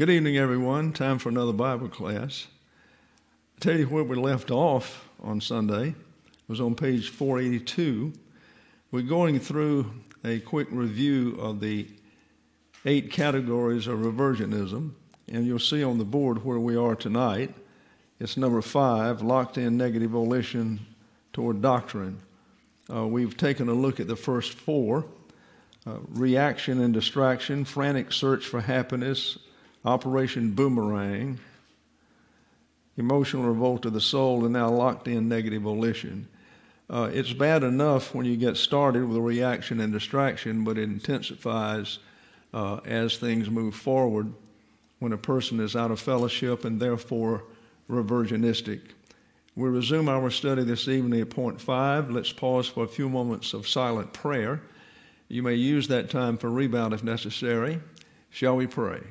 Good evening, everyone. Time for another Bible class. I'll tell you where we left off on Sunday. It was on page 482. We're going through a quick review of the 8 categories of reversionism, and you'll see on the board where we are tonight. It's number 5, locked-in negative volition toward doctrine. We've taken a look at the first 4, reaction and distraction, frantic search for happiness, Operation Boomerang, emotional revolt of the soul, and now locked-in negative volition. It's bad enough when you get started with a reaction and distraction, but it intensifies as things move forward when a person is out of fellowship and therefore reversionistic. We'll resume our study this evening at point 5. Let's pause for a few moments of silent prayer. You may use that time for rebound if necessary. Shall we pray?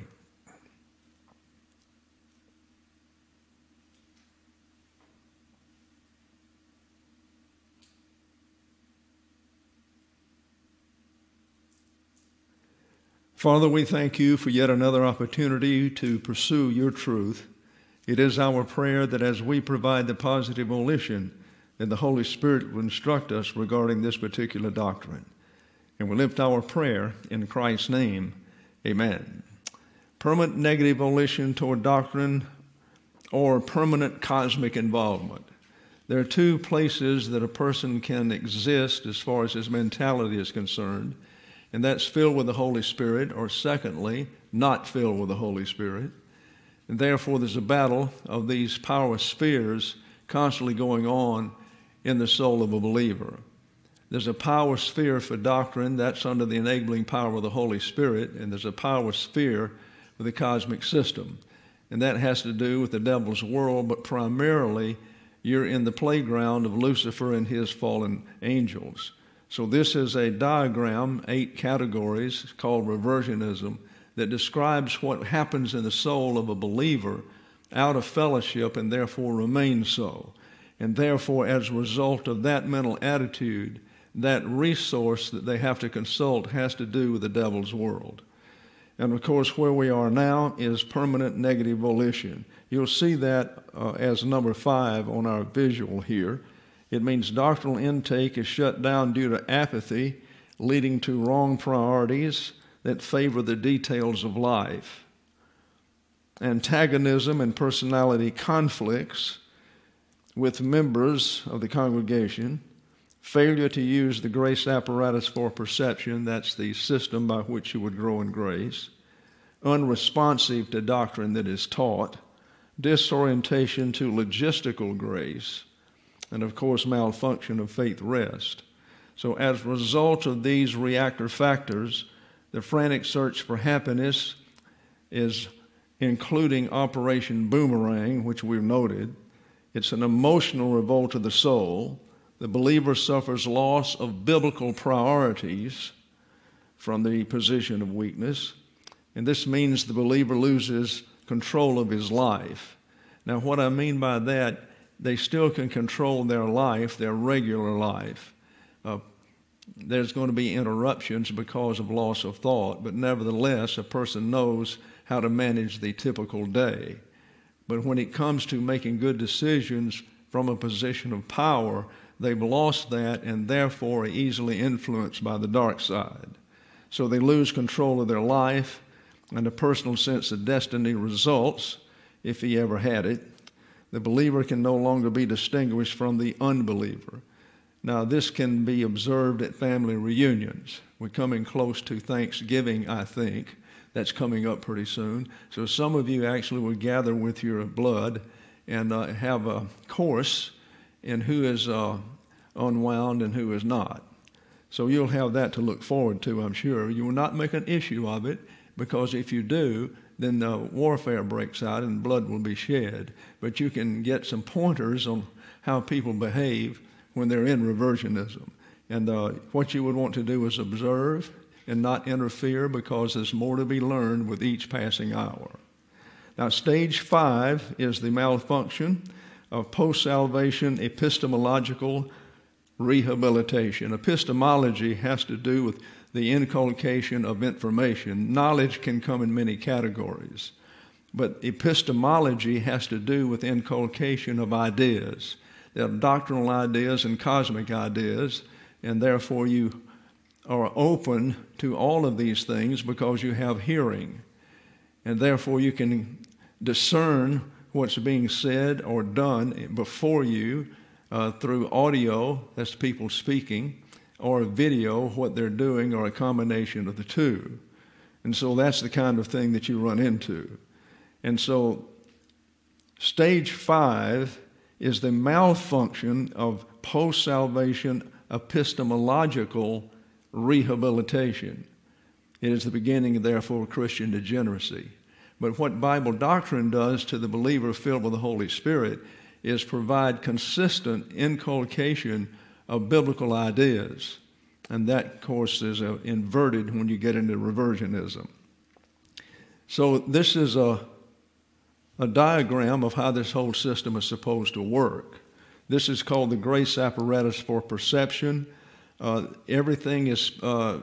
Father, we thank you for yet another opportunity to pursue your truth. It is our prayer that as we provide the positive volition, that the Holy Spirit will instruct us regarding this particular doctrine. And we lift our prayer in Christ's name. Amen. Permanent negative volition toward doctrine or permanent cosmic involvement. There are 2 places that a person can exist as far as his mentality is concerned. And that's filled with the Holy Spirit, or secondly, not filled with the Holy Spirit. And therefore, there's a battle of these power spheres constantly going on in the soul of a believer. There's a power sphere for doctrine, that's under the enabling power of the Holy Spirit, and there's a power sphere for the cosmic system. And that has to do with the devil's world, but primarily you're in the playground of Lucifer and his fallen angels. So this is a diagram, 8 categories, called reversionism, that describes what happens in the soul of a believer out of fellowship and therefore remains so. And therefore, as a result of that mental attitude, that resource that they have to consult has to do with the devil's world. And of course, where we are now is permanent negative volition. You'll see that as number 5 on our visual here. It means doctrinal intake is shut down due to apathy, leading to wrong priorities that favor the details of life. Antagonism and personality conflicts with members of the congregation. Failure to use the grace apparatus for perception, that's the system by which you would grow in grace. Unresponsive to doctrine that is taught. Disorientation to logistical grace. And of course, malfunction of faith rest. So as a result of these reactor factors, the frantic search for happiness is including Operation Boomerang, which we've noted. It's an emotional revolt of the soul. The believer suffers loss of biblical priorities from the position of weakness. And this means the believer loses control of his life. Now, what I mean by that, they still can control their life, their regular life. There's going to be interruptions because of loss of thought, but nevertheless, a person knows how to manage the typical day. But when it comes to making good decisions from a position of power, they've lost that and therefore are easily influenced by the dark side. So they lose control of their life, and a personal sense of destiny results, if he ever had it. The believer can no longer be distinguished from the unbeliever. Now, this can be observed at family reunions. We're coming close to Thanksgiving, I think. That's coming up pretty soon. So some of you actually will gather with your blood and have a course in who is unwound and who is not. So you'll have that to look forward to, I'm sure. You will not make an issue of it, because if you do, then warfare breaks out and blood will be shed. But you can get some pointers on how people behave when they're in reversionism. And what you would want to do is observe and not interfere, because there's more to be learned with each passing hour. Now, stage 5 is the malfunction of post-salvation epistemological rehabilitation. Epistemology has to do with the inculcation of information. Knowledge can come in many categories. But epistemology has to do with inculcation of ideas. There are doctrinal ideas and cosmic ideas, and therefore you are open to all of these things because you have hearing. And therefore you can discern what's being said or done before you through audio, that's people speaking, or video, what they're doing, or a combination of the two. And so that's the kind of thing that you run into. And so stage 5 is the malfunction of post-salvation epistemological rehabilitation. It is the beginning, therefore, of Christian degeneracy. But what Bible doctrine does to the believer filled with the Holy Spirit is provide consistent inculcation of biblical ideas. And that, of course, is inverted when you get into reversionism. So this is a diagram of how this whole system is supposed to work. This is called the grace apparatus for perception. Everything is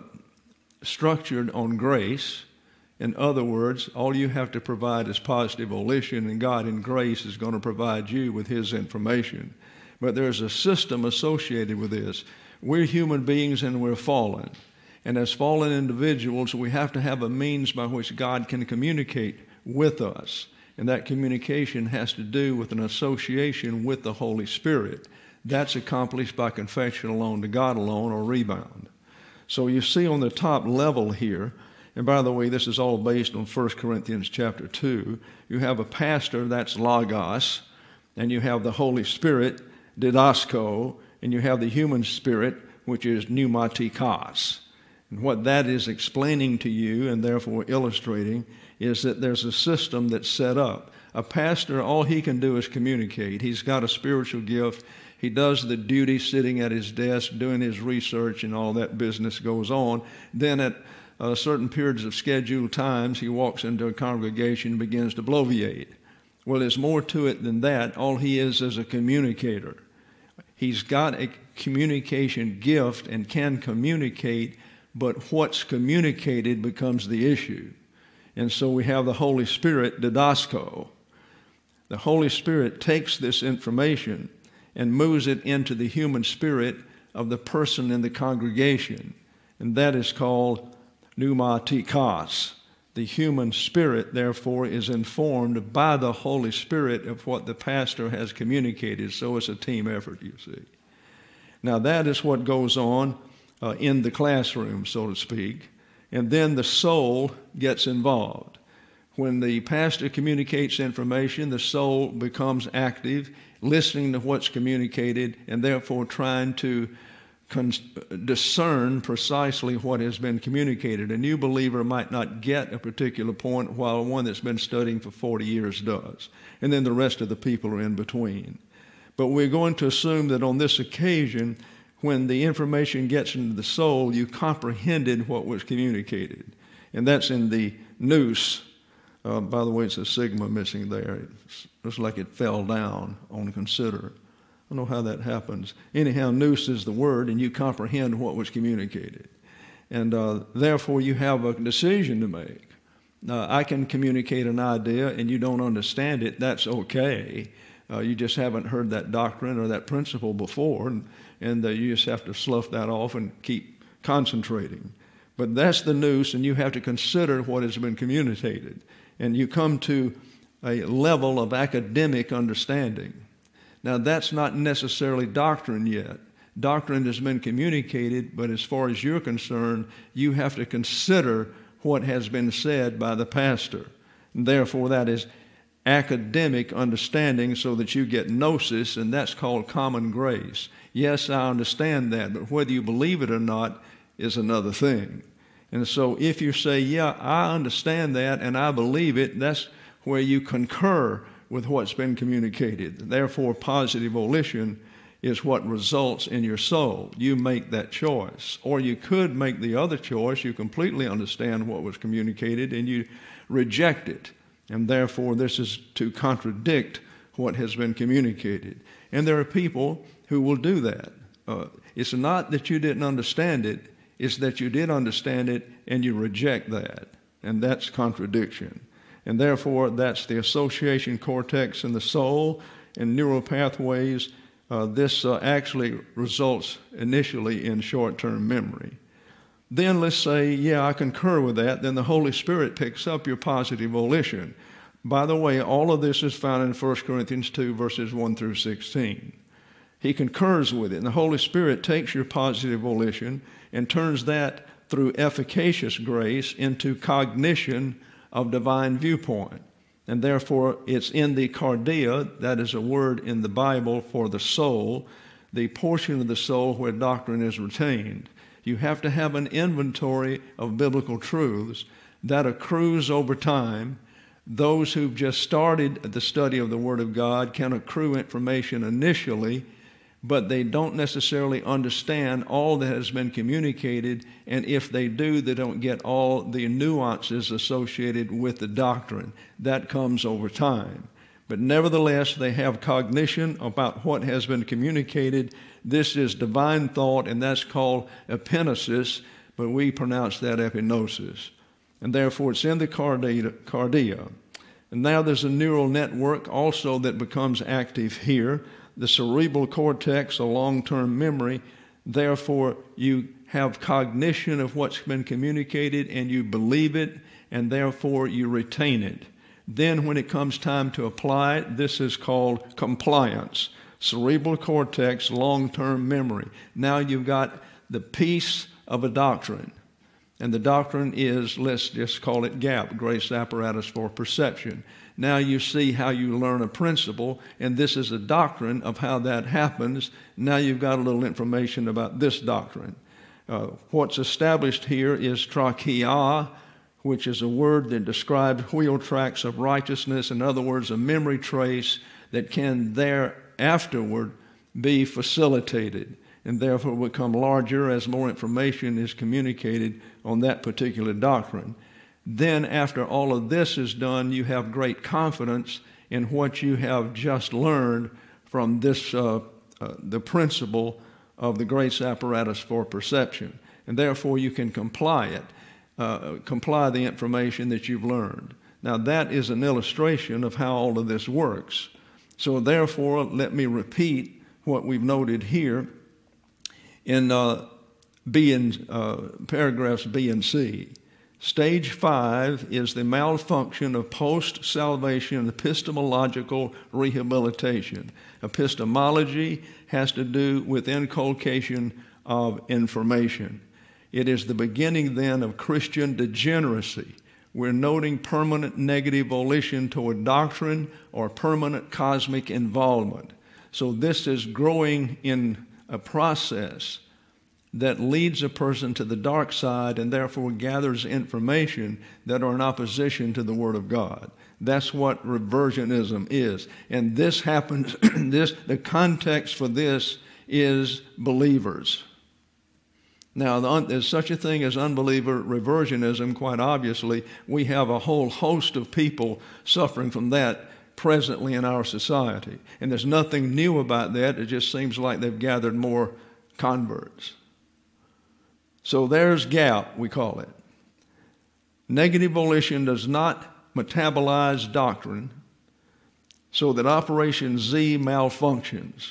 structured on grace. In other words, all you have to provide is positive volition, and God in grace is going to provide you with His information. But there's a system associated with this. We're human beings and we're fallen. And as fallen individuals, we have to have a means by which God can communicate with us. And that communication has to do with an association with the Holy Spirit. That's accomplished by confession alone to God alone, or rebound. So you see on the top level here, and by the way, this is all based on 1 Corinthians chapter 2, you have a pastor, that's Logos, and you have the Holy Spirit, Didasko, and you have the human spirit, which is Pneumatikos. And what that is explaining to you, and therefore illustrating, is that there's a system that's set up. A pastor, all he can do is communicate. He's got a spiritual gift. He does the duty sitting at his desk, doing his research, and all that business goes on. Then at certain periods of scheduled times, he walks into a congregation and begins to bloviate. Well, there's more to it than that. All he is a communicator. He's got a communication gift and can communicate, but what's communicated becomes the issue. And so we have the Holy Spirit, Didasko. The Holy Spirit takes this information and moves it into the human spirit of the person in the congregation. And that is called Pneumatikos. The human spirit, therefore, is informed by the Holy Spirit of what the pastor has communicated. So it's a team effort, you see. Now that is what goes on in the classroom, so to speak. And then the soul gets involved. When the pastor communicates information, the soul becomes active, listening to what's communicated, and therefore trying to discern precisely what has been communicated. A new believer might not get a particular point, while one that's been studying for 40 years does. And then the rest of the people are in between. But we're going to assume that on this occasion, when the information gets into the soul, you comprehended what was communicated. And that's in the nous. By the way, it's a sigma missing there. It looks like it fell down on consider. I don't know how that happens. Anyhow, nous is the word, and you comprehend what was communicated. And therefore, you have a decision to make. I can communicate an idea, and you don't understand it. That's okay. You just haven't heard that doctrine or that principle before, and you just have to slough that off and keep concentrating. But that's the nous, and you have to consider what has been communicated. And you come to a level of academic understanding. Now, that's not necessarily doctrine yet. Doctrine has been communicated, but as far as you're concerned, you have to consider what has been said by the pastor. And therefore, that is academic understanding, so that you get gnosis, and that's called common grace. Yes, I understand that, but whether you believe it or not is another thing. And so if you say, yeah, I understand that and I believe it, that's where you concur with what's been communicated. Therefore, positive volition is what results in your soul. You make that choice. Or you could make the other choice. You completely understand what was communicated and you reject it. And therefore, this is to contradict what has been communicated. And there are people who will do that. It's not that you didn't understand it. It's that you did understand it and you reject that. And that's contradiction. And therefore, that's the association cortex in the soul and neural pathways. This actually results initially in short-term memory. Then let's say, yeah, I concur with that. Then the Holy Spirit picks up your positive volition. By the way, all of this is found in 1 Corinthians 2, verses 1 through 16. He concurs with it. And the Holy Spirit takes your positive volition and turns that through efficacious grace into cognition of divine viewpoint. And therefore, it's in the cardia, that is a word in the Bible for the soul, the portion of the soul where doctrine is retained. You have to have an inventory of biblical truths that accrues over time. Those who've just started the study of the Word of God can accrue information initially, but they don't necessarily understand all that has been communicated, and if they do, they don't get all the nuances associated with the doctrine. That comes over time. But nevertheless, they have cognition about what has been communicated. This is divine thought, and that's called epignosis, but we pronounce that epignosis. And therefore, it's in the cardia. And now there's a neural network also that becomes active here, the cerebral cortex, a long-term memory. Therefore, you have cognition of what's been communicated, and you believe it, and therefore you retain it. Then when it comes time to apply it, this is called compliance. Cerebral cortex, long-term memory. Now you've got the piece of a doctrine. And the doctrine is, let's just call it GAP, Grace Apparatus for Perception. Now you see how you learn a principle, and this is a doctrine of how that happens. Now you've got a little information about this doctrine. What's established here is trachea, which is a word that describes wheel tracks of righteousness. In other words, a memory trace that can afterward be facilitated and therefore become larger as more information is communicated on that particular doctrine. Then after all of this is done, you have great confidence in what you have just learned from this, the principle of the grace apparatus for perception. And therefore you can comply the information that you've learned. Now that is an illustration of how all of this works. So therefore, let me repeat what we've noted here in paragraphs B and C. Stage 5 is the malfunction of post-salvation epistemological rehabilitation. Epistemology has to do with inculcation of information. It is the beginning then of Christian degeneracy. We're noting permanent negative volition toward doctrine or permanent cosmic involvement. So this is growing in a process that leads a person to the dark side and therefore gathers information that are in opposition to the Word of God. That's what reversionism is. And this happens, the context for this is believers. Now, there's such a thing as unbeliever reversionism, quite obviously. We have a whole host of people suffering from that presently in our society. And there's nothing new about that. It just seems like they've gathered more converts. So there's GAP, we call it. Negative volition does not metabolize doctrine so that Operation Z malfunctions.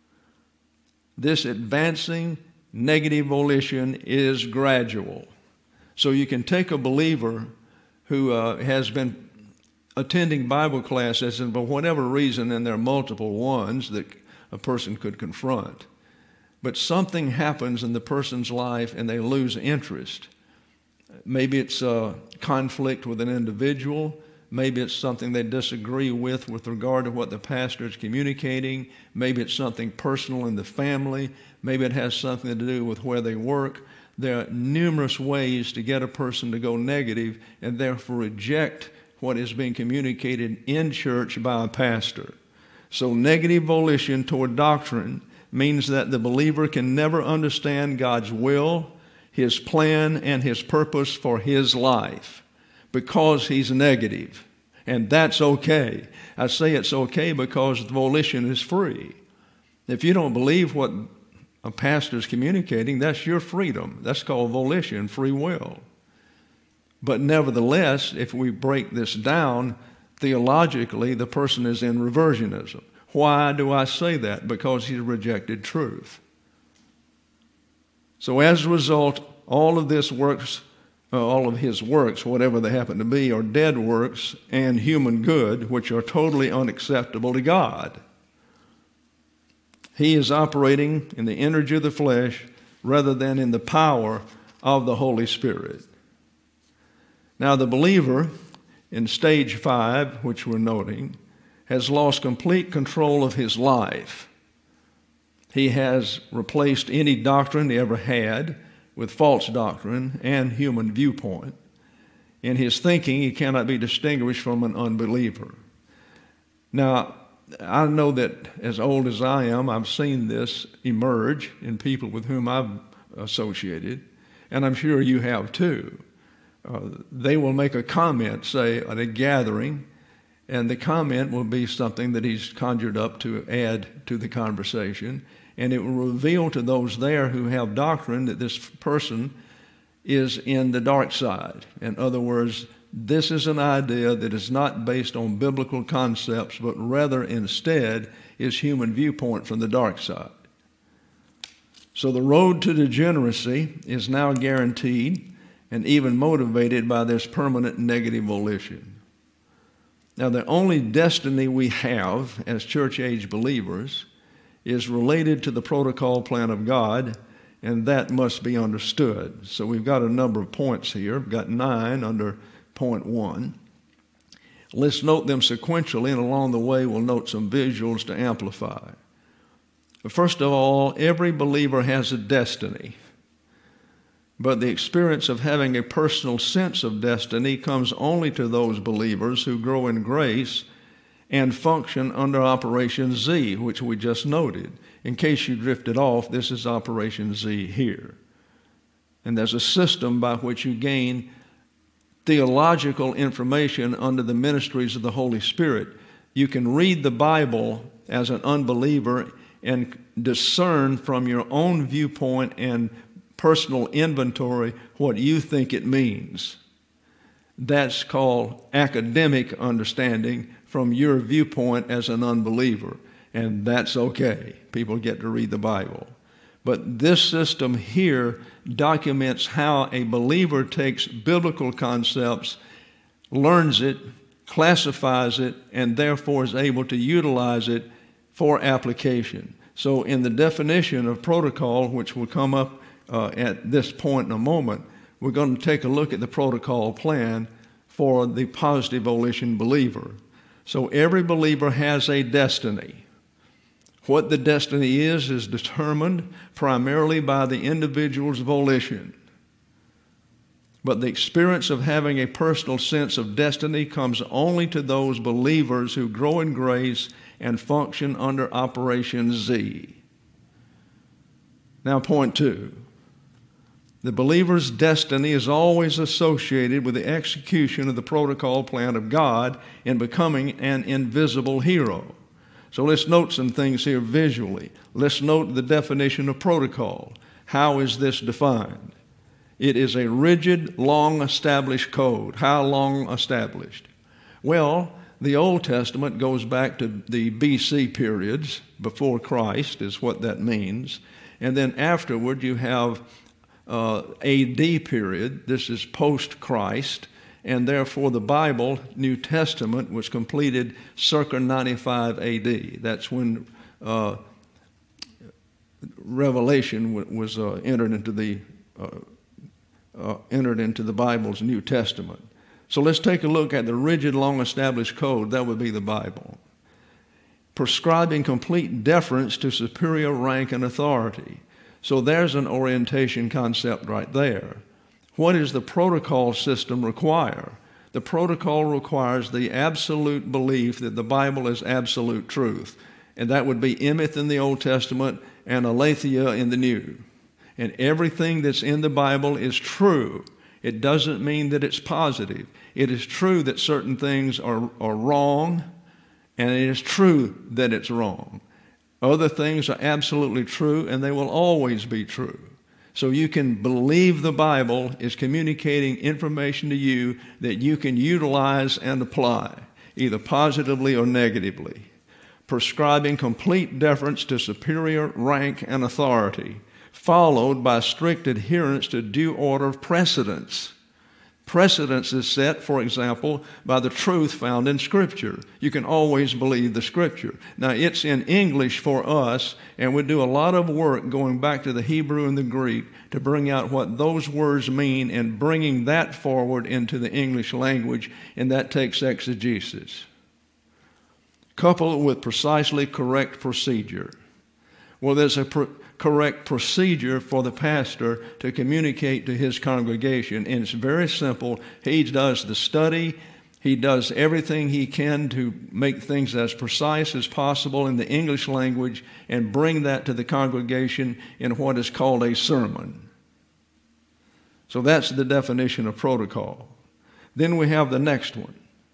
This advancing negative volition is gradual. So you can take a believer who has been attending Bible classes, and for whatever reason, and there are multiple ones that a person could confront, but something happens in the person's life and they lose interest. Maybe it's a conflict with an individual. Maybe it's something they disagree with regard to what the pastor is communicating. Maybe it's something personal in the family. Maybe it has something to do with where they work. There are numerous ways to get a person to go negative and therefore reject what is being communicated in church by a pastor. So negative volition toward doctrine means that the believer can never understand God's will, His plan, and His purpose for his life because he's negative. And that's okay. I say it's okay because the volition is free. If you don't believe what a pastor is communicating, that's your freedom. That's called volition, free will. But nevertheless, if we break this down, theologically, the person is in reversionism. Why do I say that? Because he's rejected truth. So as a result, all of his works, whatever they happen to be, are dead works and human good, which are totally unacceptable to God. He is operating in the energy of the flesh rather than in the power of the Holy Spirit. Now, the believer in stage 5, which we're noting, has lost complete control of his life. He has replaced any doctrine he ever had with false doctrine and human viewpoint. In his thinking, he cannot be distinguished from an unbeliever. Now, I know that as old as I am, I've seen this emerge in people with whom I've associated, and I'm sure you have too. They will make a comment, say, at a gathering, and the comment will be something that he's conjured up to add to the conversation, and it will reveal to those there who have doctrine that this person is in the dark side. In other words, this is an idea that is not based on biblical concepts, but rather instead is human viewpoint from the dark side. So the road to degeneracy is now guaranteed and even motivated by this permanent negative volition. Now, the only destiny we have as church-age believers is related to the protocol plan of God, and that must be understood. So we've got a number of points here. We've got 9 under point 1. Let's note them sequentially, and along the way we'll note some visuals to amplify. First of all, every believer has a destiny. But the experience of having a personal sense of destiny comes only to those believers who grow in grace and function under Operation Z, which we just noted. In case you drifted off, this is Operation Z here. And there's a system by which you gain theological information under the ministries of the Holy Spirit. You can read the Bible as an unbeliever and discern from your own viewpoint and personal inventory what you think it means. That's called academic understanding from your viewpoint as an unbeliever, and that's okay. People get to read the Bible. But this system here documents how a believer takes biblical concepts, learns it, classifies it, and therefore is able to utilize it for application. So in the definition of protocol, which will come up at this point in a moment, we're going to take a look at the protocol plan for the positive volition believer. So every believer has a destiny. What the destiny is determined primarily by the individual's volition. But the experience of having a personal sense of destiny comes only to those believers who grow in grace and function under Operation Z. Now, point 2. The believer's destiny is always associated with the execution of the protocol plan of God in becoming an invisible hero. So let's note some things here visually. Let's note the definition of protocol. How is this defined? It is a rigid, long-established code. How long established? Well, the Old Testament goes back to the BC periods, before Christ is what that means. And then afterward you have AD period. This is post-Christ, and therefore the Bible, New Testament, was completed circa 95 AD. That's when Revelation was entered into the Bible's New Testament. So let's take a look at the rigid, long-established code. That would be the Bible, prescribing complete deference to superior rank and authority. So there's an orientation concept right there. What does the protocol system require? The protocol requires the absolute belief that the Bible is absolute truth. And that would be emeth in the Old Testament and aletheia in the New. And everything that's in the Bible is true. It doesn't mean that it's positive. It is true that certain things are wrong, and it is true that it's wrong. Other things are absolutely true, and they will always be true. So you can believe the Bible is communicating information to you that you can utilize and apply, either positively or negatively, prescribing complete deference to superior rank and authority, followed by strict adherence to due order of precedence. Precedence is set, for example, by the truth found in Scripture. You can always believe the Scripture. Now, it's in English for us, and we do a lot of work going back to the Hebrew and the Greek to bring out what those words mean and bringing that forward into the English language, and that takes exegesis, coupled with precisely correct procedure. Well, there's a correct procedure for the pastor to communicate to his congregation, and it's very simple. He does the study. He does everything he can to make things as precise as possible in the English language and bring that to the congregation in what is called a sermon. So that's the definition of protocol. Then we have the next one.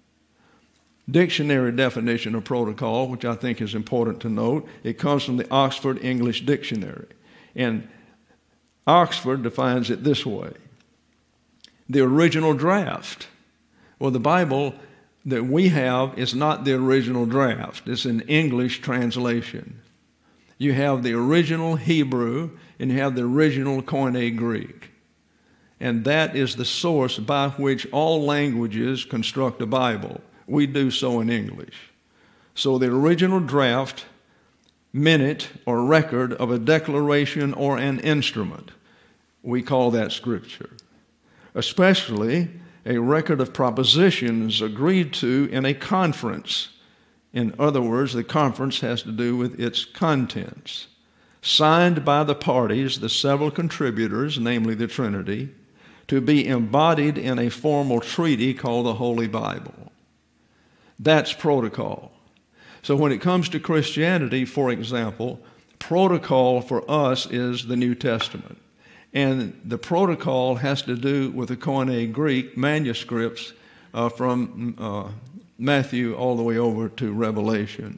Dictionary definition of protocol, which I think is important to note. It comes from the Oxford English Dictionary. And Oxford defines it this way. The original draft. Well, the Bible that we have is not the original draft. It's an English translation. You have the original Hebrew and you have the original Koine Greek. And that is the source by which all languages construct a Bible. We do so in English. So the original draft, minute, or record of a declaration or an instrument, we call that Scripture. Especially a record of propositions agreed to in a conference. In other words, the conference has to do with its contents. Signed by the parties, the several contributors, namely the Trinity, to be embodied in a formal treaty called the Holy Bible. That's protocol. So when it comes to Christianity, for example, protocol for us is the New Testament. And the protocol has to do with the Koine Greek manuscripts from Matthew all the way over to Revelation.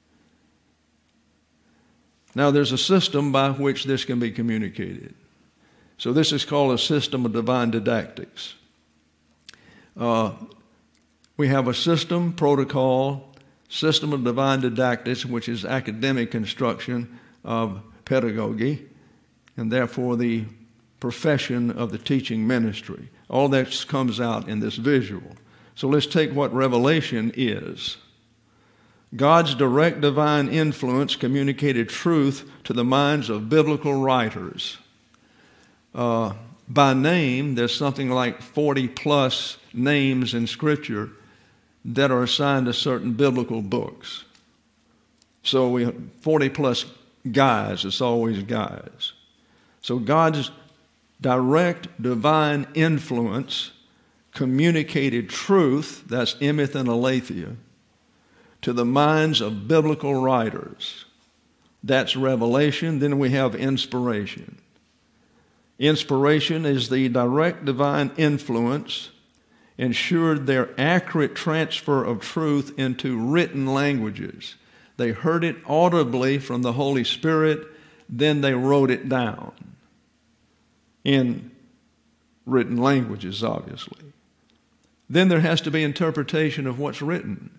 Now there's a system by which this can be communicated. So this is called a system of divine didactics. We have a system, protocol, system of divine didactics, which is academic instruction of pedagogy, and therefore the profession of the teaching ministry. All that comes out in this visual. So let's take what Revelation is. God's direct divine influence communicated truth to the minds of biblical writers. By name, there's something like 40 plus names in Scripture that are assigned to certain biblical books. So we have 40 plus guys. It's always guys. So God's direct divine influence communicated truth, that's emeth and aletheia, to the minds of biblical writers. That's revelation. Then we have inspiration. Inspiration is the direct divine influence ensured their accurate transfer of truth into written languages. They heard it audibly from the Holy Spirit, then they wrote it down in written languages, obviously. Then there has to be interpretation of what's written.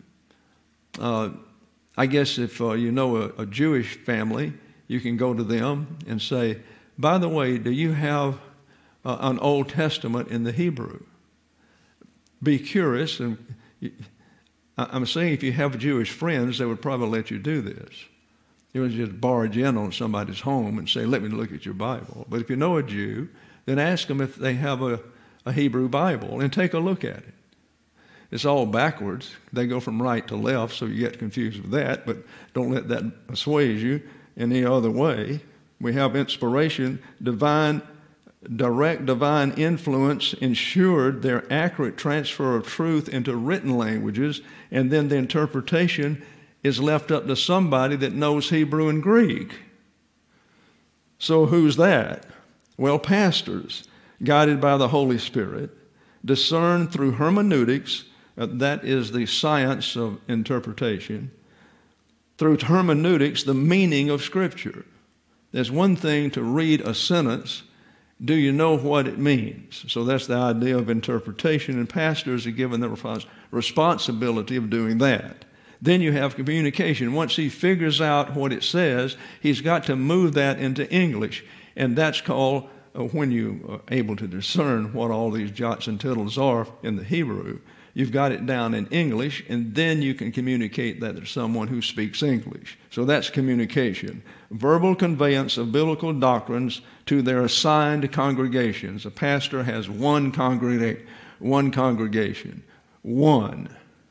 I guess if you know a Jewish family, you can go to them and say, by the way, do you have an Old Testament in the Hebrew? Be curious, and I'm saying if you have Jewish friends, they would probably let you do this. You would just barge in on somebody's home and say, let me look at your Bible. But if you know a Jew, then ask them if they have a Hebrew Bible and take a look at it. It's all backwards. They go from right to left, so you get confused with that, but don't let that assuage you in any other way. We have inspiration, direct divine influence ensured their accurate transfer of truth into written languages, and then the interpretation is left up to somebody that knows Hebrew and Greek. So who's that? Well, pastors, guided by the Holy Spirit, discern through hermeneutics, that is the science of interpretation, through hermeneutics, the meaning of Scripture. There's one thing to read a sentence Do you know what it means? So that's the idea of interpretation, and pastors are given the responsibility of doing that. Then you have communication. Once he figures out what it says, he's got to move that into English, and that's called, when you are able to discern what all these jots and tittles are in the Hebrew, you've got it down in English, and then you can communicate that to someone who speaks English. So that's communication. Verbal conveyance of biblical doctrines to their assigned congregations. A pastor has one congregation. One.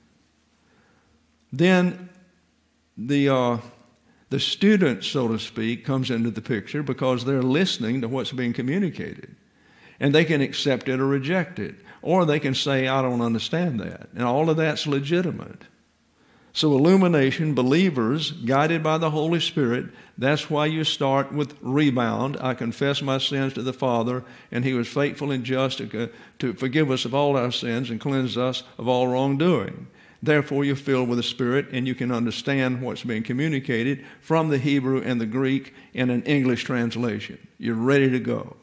Then the student, so to speak, comes into the picture because they're listening to what's being communicated. And they can accept it or reject it. Or they can say, I don't understand that. And all of that's legitimate. So illumination, believers, guided by the Holy Spirit, that's why you start with rebound. I confess my sins to the Father, and he was faithful and just to forgive us of all our sins and cleanse us of all wrongdoing. Therefore, you're filled with the Spirit, and you can understand what's being communicated from the Hebrew and the Greek in an English translation. You're ready to go.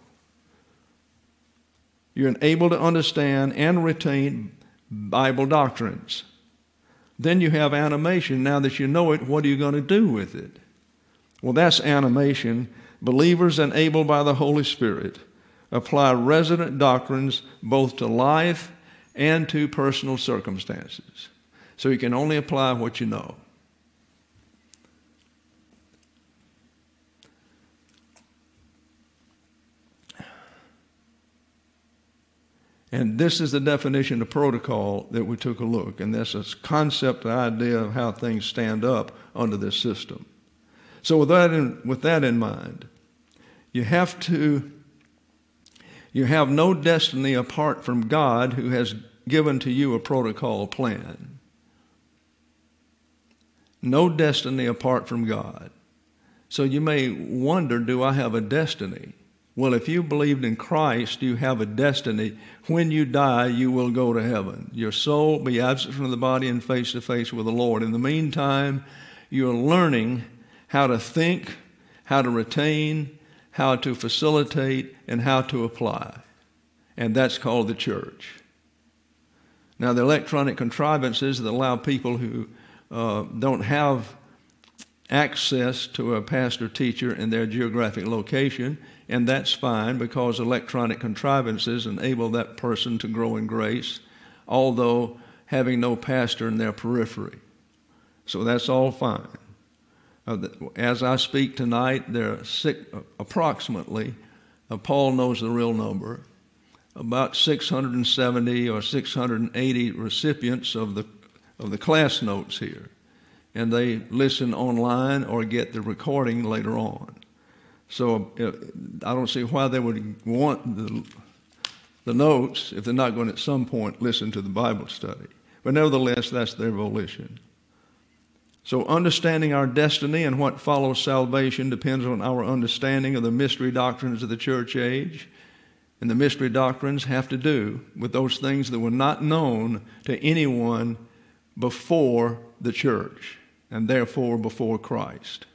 You're able to understand and retain Bible doctrines. Then you have animation. Now that you know it, what are you going to do with it? Well, that's animation. Believers enabled by the Holy Spirit apply resident doctrines both to life and to personal circumstances. So you can only apply what you know. And this is the definition of protocol that we took a look. And that's a concept, the idea of how things stand up under this system. So with that in mind, you have no destiny apart from God, who has given to you a protocol plan. No destiny apart from God. So you may wonder, do I have a destiny? Well, if you believed in Christ, you have a destiny. When you die, you will go to heaven. Your soul will be absent from the body and face to face with the Lord. In the meantime, you're learning how to think, how to retain, how to facilitate, and how to apply. And that's called the church. Now, the electronic contrivances that allow people who don't have access to a pastor teacher in their geographic location, and that's fine because electronic contrivances enable that person to grow in grace, although having no pastor in their periphery. So that's all fine. As I speak tonight, there are approximately, Paul knows the real number, about 670 or 680 recipients of the class notes here. And they listen online or get the recording later on. So I don't see why they would want the notes if they're not going to at some point listen to the Bible study. But nevertheless, that's their volition. So understanding our destiny and what follows salvation depends on our understanding of the mystery doctrines of the church age. And the mystery doctrines have to do with those things that were not known to anyone before the church, and therefore before Christ.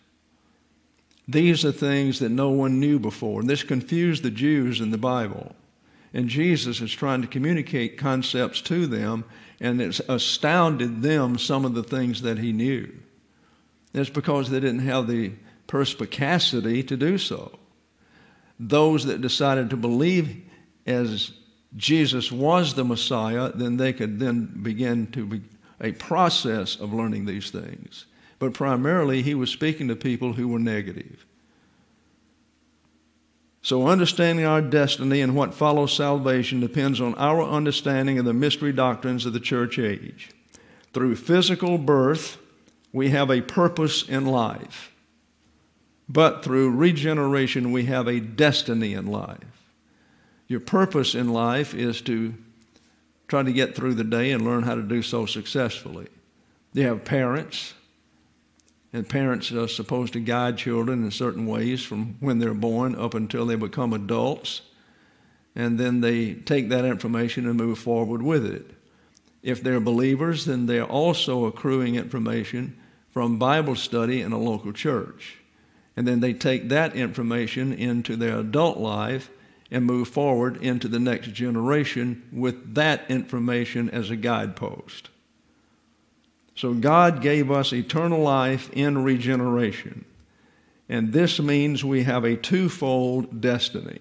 These are things that no one knew before. And this confused the Jews in the Bible. And Jesus is trying to communicate concepts to them, and it's astounded them some of the things that he knew. That's because they didn't have the perspicacity to do so. Those that decided to believe as Jesus was the Messiah, then they could then begin to be a process of learning these things. But primarily, he was speaking to people who were negative. So understanding our destiny and what follows salvation depends on our understanding of the mystery doctrines of the church age. Through physical birth, we have a purpose in life. But through regeneration, we have a destiny in life. Your purpose in life is to try to get through the day and learn how to do so successfully. You have parents, and parents are supposed to guide children in certain ways from when they're born up until they become adults, and then they take that information and move forward with it. If they're believers, then they're also accruing information from Bible study in a local church. And then they take that information into their adult life and move forward into the next generation with that information as a guidepost. So God gave us eternal life in regeneration. And this means we have a twofold destiny.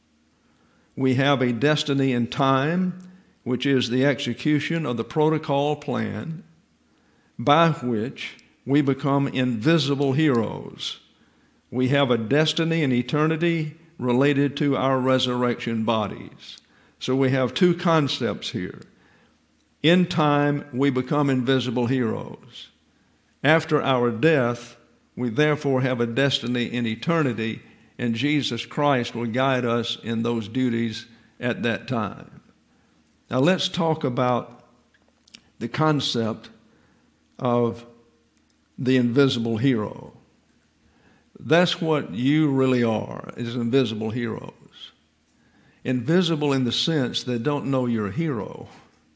We have a destiny in time, which is the execution of the protocol plan by which we become invisible heroes. We have a destiny in eternity related to our resurrection bodies. So we have two concepts here. In time, we become invisible heroes. After our death, we therefore have a destiny in eternity, and Jesus Christ will guide us in those duties at that time. Now let's talk about the concept of the invisible hero. That's what you really are, is invisible heroes. Invisible in the sense they don't know you're a hero.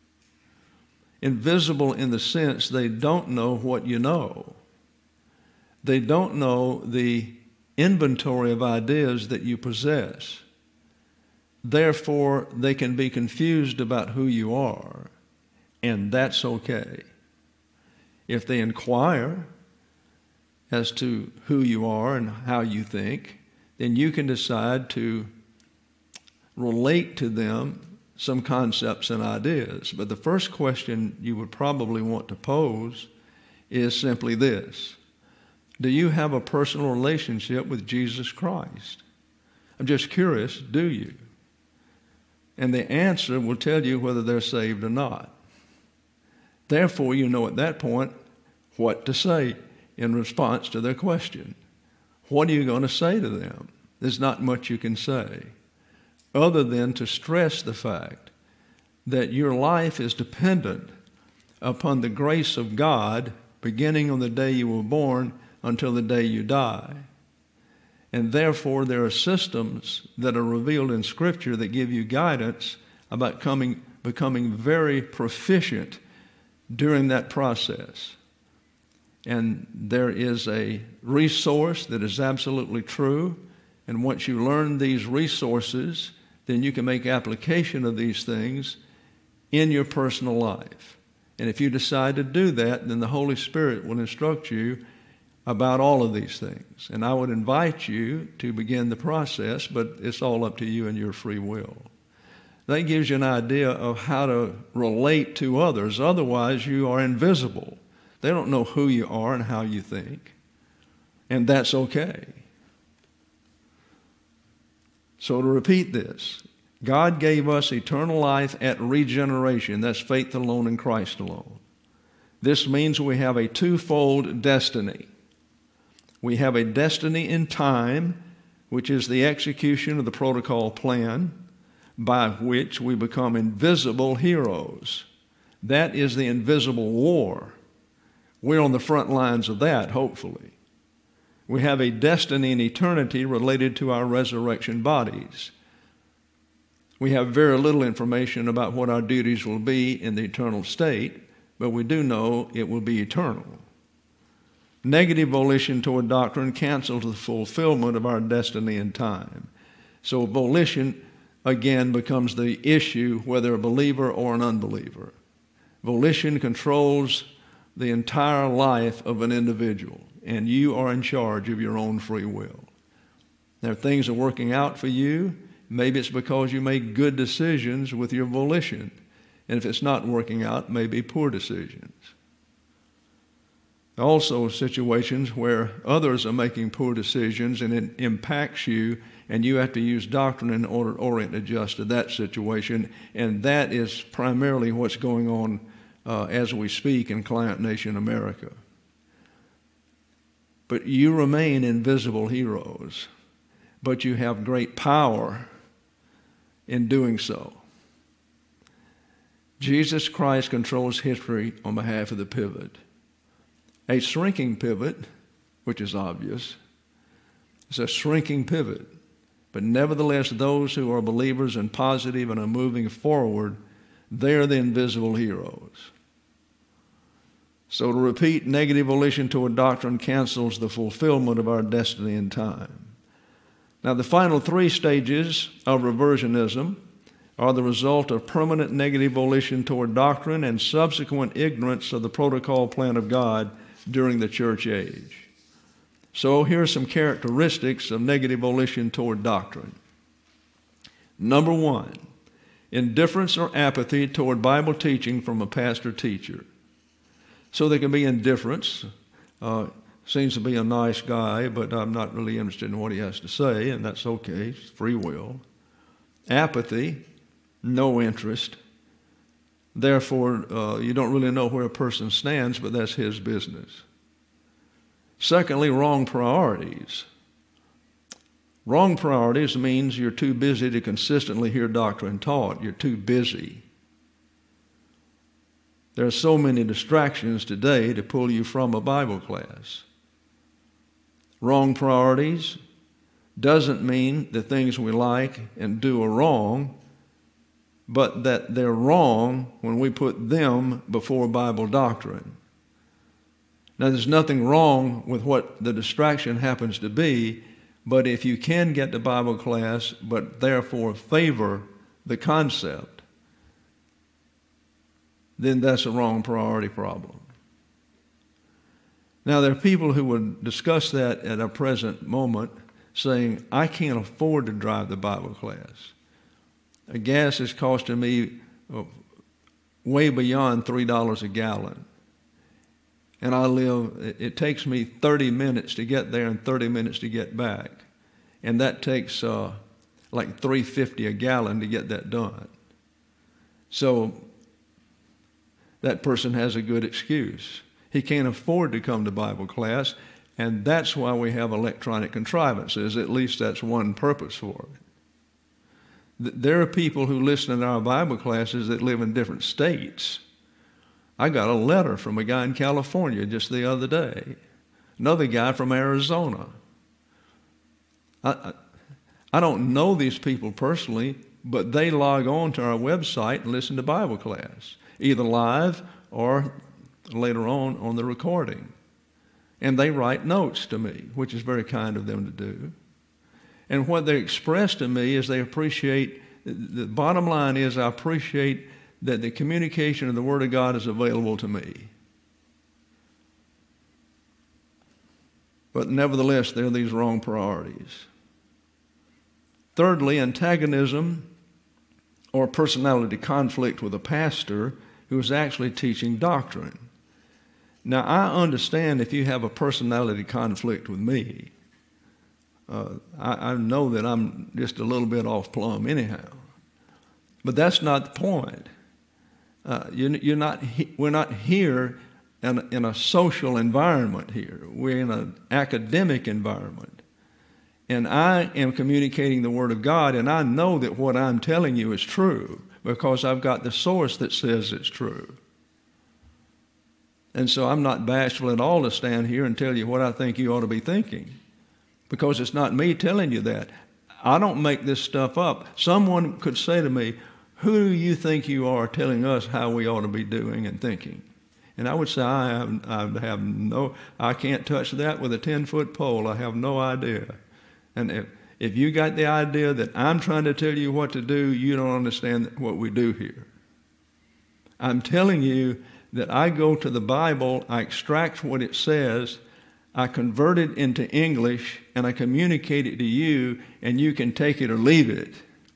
Invisible in the sense they don't know what you know. They don't know the inventory of ideas that you possess. Therefore, they can be confused about who you are, and that's okay. If they inquire as to who you are and how you think, then you can decide to relate to them some concepts and ideas. But the first question you would probably want to pose is simply this: do you have a personal relationship with Jesus Christ? I'm just curious, do you? And the answer will tell you whether they're saved or not. Therefore, you know at that point what to say in response to their question. What are you going to say to them? There's not much you can say other than to stress the fact that your life is dependent upon the grace of God beginning on the day you were born until the day you die. And therefore, there are systems that are revealed in Scripture that give you guidance about becoming very proficient during that process. And there is a resource that is absolutely true. And once you learn these resources, then you can make application of these things in your personal life. And if you decide to do that, then the Holy Spirit will instruct you about all of these things. And I would invite you to begin the process, but it's all up to you and your free will. That gives you an idea of how to relate to others. Otherwise, you are invisible. They don't know who you are and how you think. And that's okay. So to repeat this, God gave us eternal life at regeneration. That's faith alone in Christ alone. This means we have a twofold destiny. We have a destiny in time, which is the execution of the protocol plan by which we become invisible heroes. That is the invisible war. We're on the front lines of that, hopefully. We have a destiny in eternity related to our resurrection bodies. We have very little information about what our duties will be in the eternal state, but we do know it will be eternal. Negative volition toward doctrine cancels the fulfillment of our destiny in time. So volition, again, becomes the issue, whether a believer or an unbeliever. Volition controls the entire life of an individual, and you are in charge of your own free will. Now, if things are working out for you, maybe it's because you made good decisions with your volition. And if it's not working out, maybe poor decisions. Also, situations where others are making poor decisions and it impacts you, and you have to use doctrine in order to orient and adjust to that situation. And that is primarily what's going on as we speak in Client Nation America. But you remain invisible heroes, but you have great power in doing so. Jesus Christ controls history on behalf of the pivot. A shrinking pivot, which is obvious, is a shrinking pivot. But nevertheless, those who are believers and positive and are moving forward, they're the invisible heroes. So to repeat, negative volition toward doctrine cancels the fulfillment of our destiny in time. Now, the final three stages of reversionism are the result of permanent negative volition toward doctrine and subsequent ignorance of the protocol plan of God during the church age. So here are some characteristics of negative volition toward doctrine. Number one, indifference or apathy toward Bible teaching from a pastor-teacher. So there can be indifference. Seems to be a nice guy, but I'm not really interested in what he has to say, and that's okay. It's free will. Apathy, no interest. Therefore, you don't really know where a person stands, but that's his business. Secondly, wrong priorities. Wrong priorities means you're too busy to consistently hear doctrine taught. You're too busy. There are so many distractions today to pull you from a Bible class. Wrong priorities doesn't mean the things we like and do are wrong, but that they're wrong when we put them before Bible doctrine. Now, there's nothing wrong with what the distraction happens to be, but if you can get to Bible class, but therefore favor the concept, then that's a wrong priority problem. Now, there are people who would discuss that at a present moment, saying, I can't afford to drive the Bible class. Gas is costing me way beyond $3 a gallon. And it takes me 30 minutes to get there and 30 minutes to get back. And that takes like $3.50 a gallon to get that done. So that person has a good excuse. He can't afford to come to Bible class, and that's why we have electronic contrivances. At least that's one purpose for it. There are people who listen to our Bible classes that live in different states. I got a letter from a guy in California just the other day. Another guy from Arizona. I don't know these people personally, but they log on to our website and listen to Bible class, either live or later on the recording. And they write notes to me, which is very kind of them to do. And what they express to me is they appreciate, the bottom line is I appreciate that the communication of the Word of God is available to me. But nevertheless, there are these wrong priorities. Thirdly, antagonism or personality conflict with a pastor who is actually teaching doctrine. Now, I understand if you have a personality conflict with me. I know that I'm just a little bit off plumb anyhow. But that's not the point. We're not here in a social environment here. We're in an academic environment. And I am communicating the Word of God, and I know that what I'm telling you is true because I've got the source that says it's true. And so I'm not bashful at all to stand here and tell you what I think you ought to be thinking, because it's not me telling you that. I don't make this stuff up. Someone could say to me, who do you think you are telling us how we ought to be doing and thinking? And I would say, I can't touch that with a 10-foot pole. I have no idea. And if you got the idea that I'm trying to tell you what to do, you don't understand what we do here. I'm telling you that I go to the Bible, I extract what it says, I convert it into English, and I communicate it to you, and you can take it or leave it.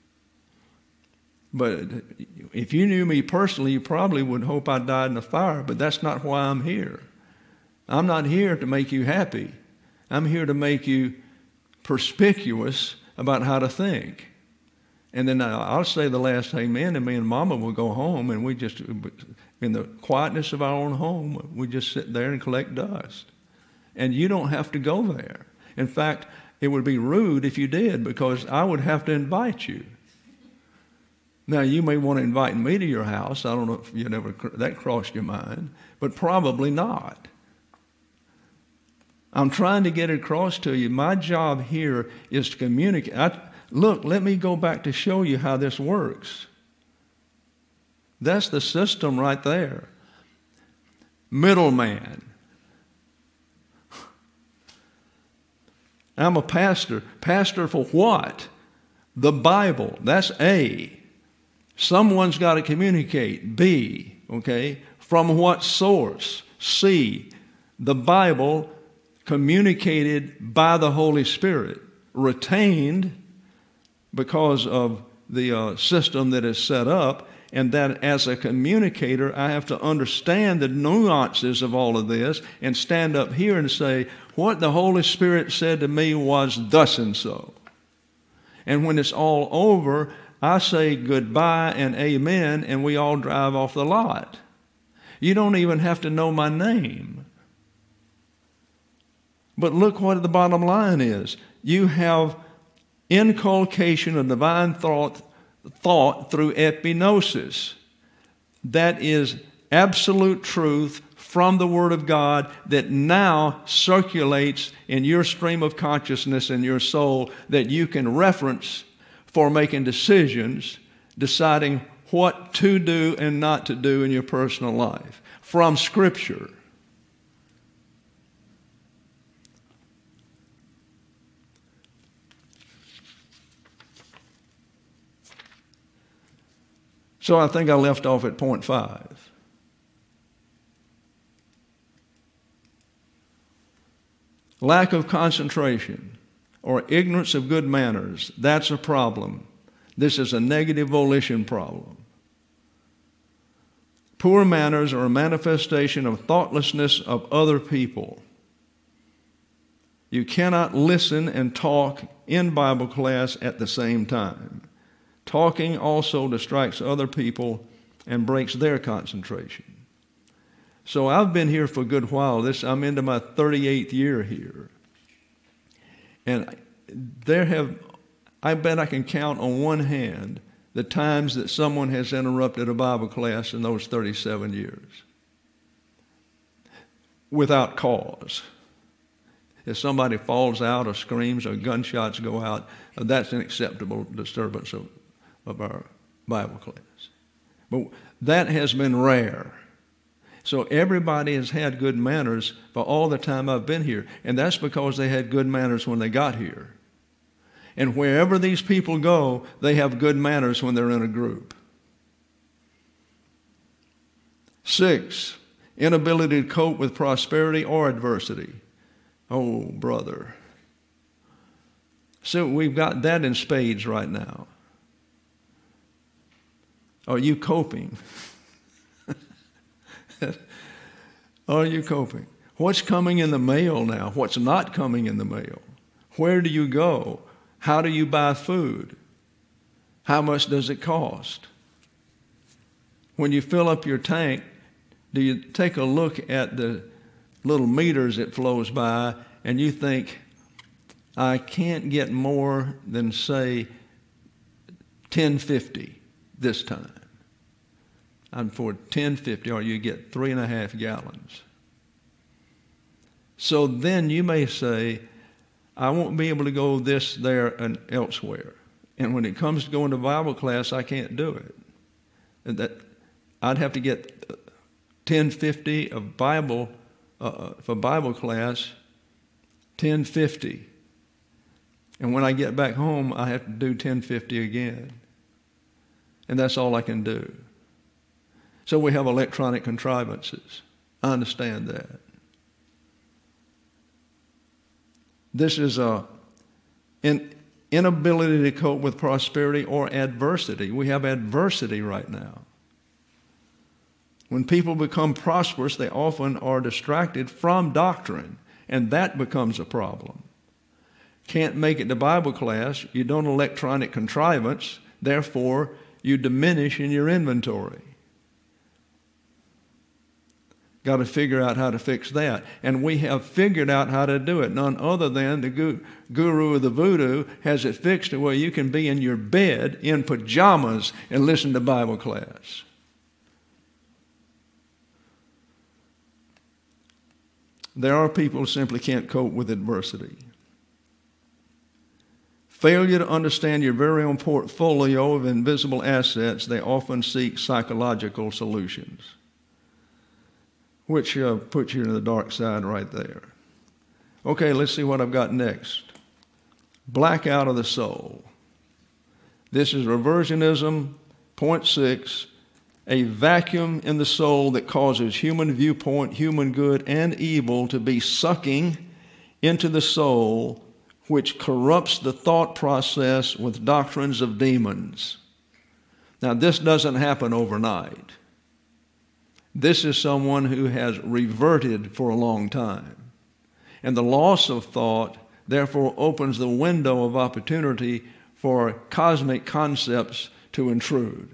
But if you knew me personally, you probably would hope I died in a fire, but that's not why I'm here. I'm not here to make you happy. I'm here to make you perspicuous about how to think. And then I'll say the last amen, and me and Mama will go home, and we just, in the quietness of our own home, we just sit there and collect dust. And you don't have to go there. In fact, it would be rude if you did, because I would have to invite you. Now, you may want to invite me to your house. I don't know if that crossed your mind, but probably not. I'm trying to get it across to you. My job here is to communicate. Look, let me go back to show you how this works. That's the system right there. Middleman. I'm a pastor. Pastor for what? The Bible. That's A. Someone's got to communicate. B. Okay? From what source? C. The Bible communicated by the Holy Spirit, retained because of the system that is set up, and that as a communicator, I have to understand the nuances of all of this and stand up here and say, what the Holy Spirit said to me was thus and so. And when it's all over, I say goodbye and amen, and we all drive off the lot. You don't even have to know my name. But look what the bottom line is. You have inculcation of divine thought through epignosis. That is absolute truth from the Word of God that now circulates in your stream of consciousness in your soul that you can reference for making decisions, deciding what to do and not to do in your personal life from Scripture. So I think I left off at point 5. Lack of concentration or ignorance of good manners, that's a problem. This is a negative volition problem. Poor manners are a manifestation of thoughtlessness of other people. You cannot listen and talk in Bible class at the same time. Talking also distracts other people and breaks their concentration. So I've been here for a good while. I'm into my 38th year here. And I bet I can count on one hand the times that someone has interrupted a Bible class in those 37 years without cause. If somebody falls out or screams or gunshots go out, that's an acceptable disturbance of our Bible class. But that has been rare. So everybody has had good manners for all the time I've been here. And that's because they had good manners when they got here. And wherever these people go, they have good manners when they're in a group. 6, inability to cope with prosperity or adversity. Oh, brother. So we've got that in spades right now. Are you coping? Are you coping? What's coming in the mail now? What's not coming in the mail? Where do you go? How do you buy food? How much does it cost? When you fill up your tank, do you take a look at the little meters it flows by and you think, I can't get more than, say, 1050 this time. And for 1050, or you get 3.5 gallons. So then you may say, I won't be able to go this, there, and elsewhere. And when it comes to going to Bible class, I can't do it. And that I'd have to get 1050 of Bible for Bible class, 1050. And when I get back home, I have to do 1050 again. And that's all I can do. So we have electronic contrivances. I understand that. This is an inability to cope with prosperity or adversity. We have adversity right now. When people become prosperous, they often are distracted from doctrine, and that becomes a problem. Can't make it to Bible class, you don't electronic contrivance, therefore you diminish in your inventory. Got to figure out how to fix that. And we have figured out how to do it. None other than the guru of the voodoo has it fixed to where you can be in your bed in pajamas and listen to Bible class. There are people who simply can't cope with adversity. Failure to understand your very own portfolio of invisible assets, they often seek psychological solutions, which puts you in the dark side right there. Okay, let's see what I've got next. Blackout of the soul. This is reversionism, point 6, a vacuum in the soul that causes human viewpoint, human good and evil to be sucking into the soul, which corrupts the thought process with doctrines of demons. Now, this doesn't happen overnight. This is someone who has reverted for a long time. And the loss of thought, therefore, opens the window of opportunity for cosmic concepts to intrude.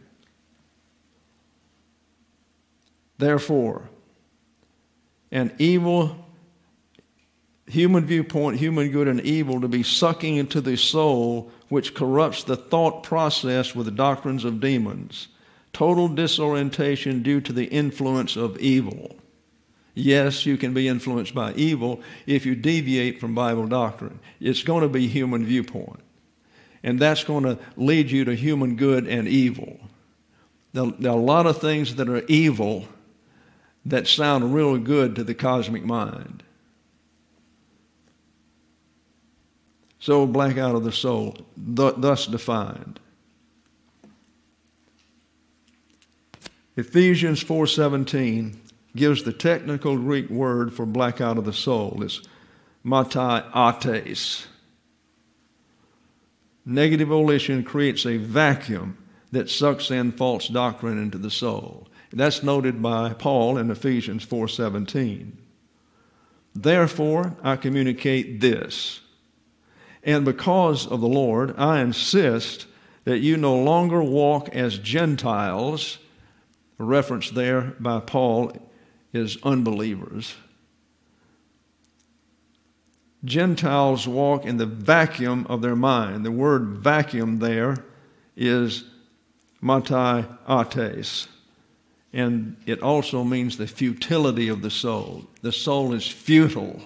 Therefore, an evil human viewpoint, human good and evil, to be sucking into the soul, which corrupts the thought process with the doctrines of demons. Total disorientation due to the influence of evil. Yes, you can be influenced by evil if you deviate from Bible doctrine. It's going to be human viewpoint. And that's going to lead you to human good and evil. There are a lot of things that are evil that sound real good to the cosmic mind. So, blackout of the soul, thus defined. Ephesians 4:17 gives the technical Greek word for blackout of the soul. It's mataiates. Negative volition creates a vacuum that sucks in false doctrine into the soul. That's noted by Paul in Ephesians 4:17. Therefore, I communicate this. And because of the Lord, I insist that you no longer walk as Gentiles. A reference there by Paul is unbelievers. Gentiles walk in the vacuum of their mind. The word vacuum there is mataiates. And it also means the futility of the soul. The soul is futile.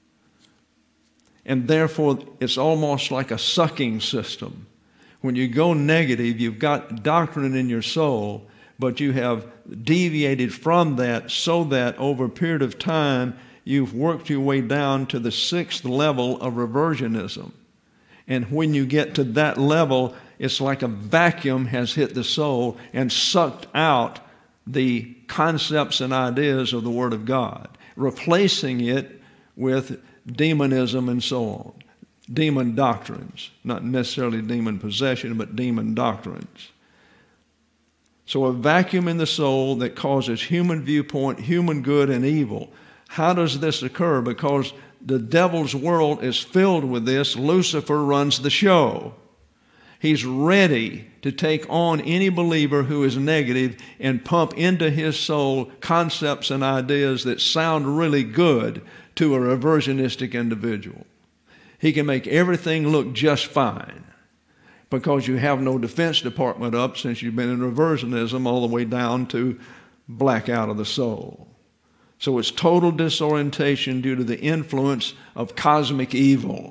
And therefore, it's almost like a sucking system. When you go negative, you've got doctrine in your soul, but you have deviated from that so that over a period of time, you've worked your way down to the 6th level of reversionism. And when you get to that level, it's like a vacuum has hit the soul and sucked out the concepts and ideas of the Word of God, replacing it with demonism and so on. Demon doctrines, not necessarily demon possession, but demon doctrines. So a vacuum in the soul that causes human viewpoint, human good and evil. How does this occur? Because the devil's world is filled with this. Lucifer runs the show. He's ready to take on any believer who is negative and pump into his soul concepts and ideas that sound really good to a reversionistic individual. He can make everything look just fine because you have no defense department up since you've been in reversionism all the way down to blackout of the soul. So it's total disorientation due to the influence of cosmic evil.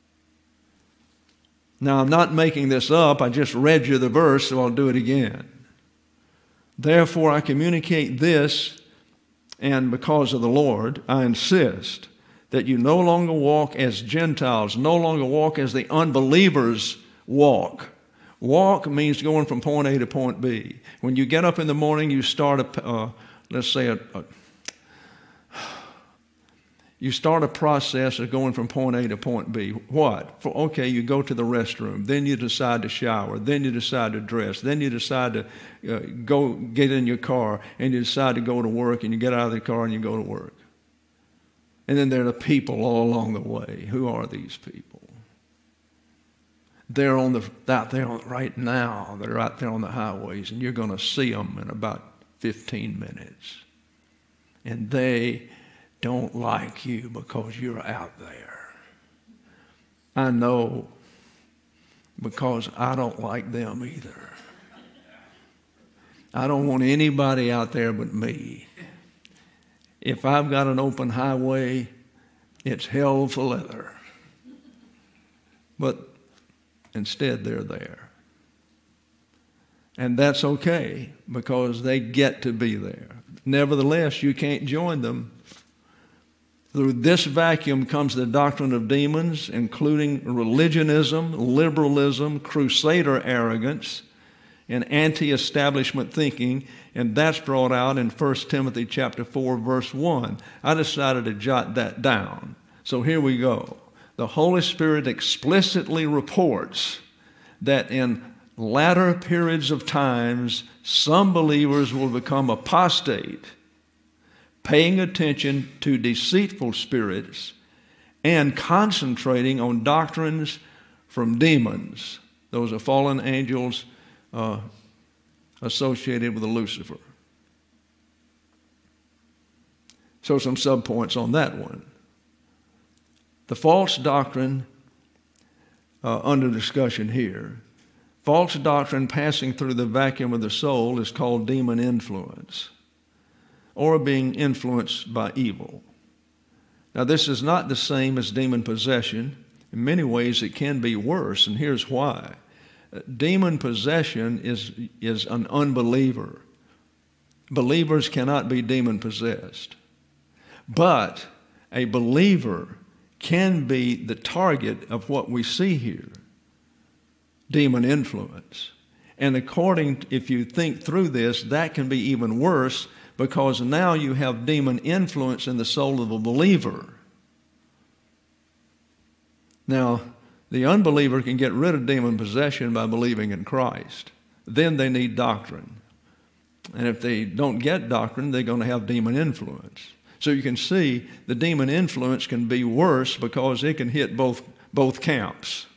Now, I'm not making this up. I just read you the verse, so I'll do it again. Therefore, I communicate this, and because of the Lord, I insist that you no longer walk as Gentiles, no longer walk as the unbelievers walk. Walk means going from point A to point B. When you get up in the morning, you start you start a process of going from point A to point B. What? You go to the restroom. Then you decide to shower. Then you decide to dress. Then you decide to go get in your car. And you decide to go to work. And you get out of the car and you go to work. And then there are the people all along the way. Who are these people? They're out there right now. They're out there on the highways. And you're going to see them in about 15 minutes. And they don't like you because you're out there. I know, because I don't like them either. I don't want anybody out there but me. If I've got an open highway, it's hell for leather. But instead, they're there. And that's okay, because they get to be there. Nevertheless, you can't join them. Through this vacuum comes the doctrine of demons, including religionism, liberalism, crusader arrogance, and anti-establishment thinking, and that's brought out in 1 Timothy chapter 4, verse 1. I decided to jot that down. So here we go. The Holy Spirit explicitly reports that in latter periods of times, some believers will become apostate, paying attention to deceitful spirits and concentrating on doctrines from demons. Those are fallen angels associated with Lucifer. So some subpoints on that one. The false doctrine under discussion here. False doctrine passing through the vacuum of the soul is called demon influence, or being influenced by evil. Now, this is not the same as demon possession. In many ways, it can be worse, and here's why. Demon possession is an unbeliever. Believers cannot be demon possessed. But a believer can be the target of what we see here, demon influence. And if you think through this, that can be even worse, because now you have demon influence in the soul of a believer. Now, the unbeliever can get rid of demon possession by believing in Christ. Then they need doctrine. And if they don't get doctrine, they're going to have demon influence. So you can see the demon influence can be worse because it can hit both camps.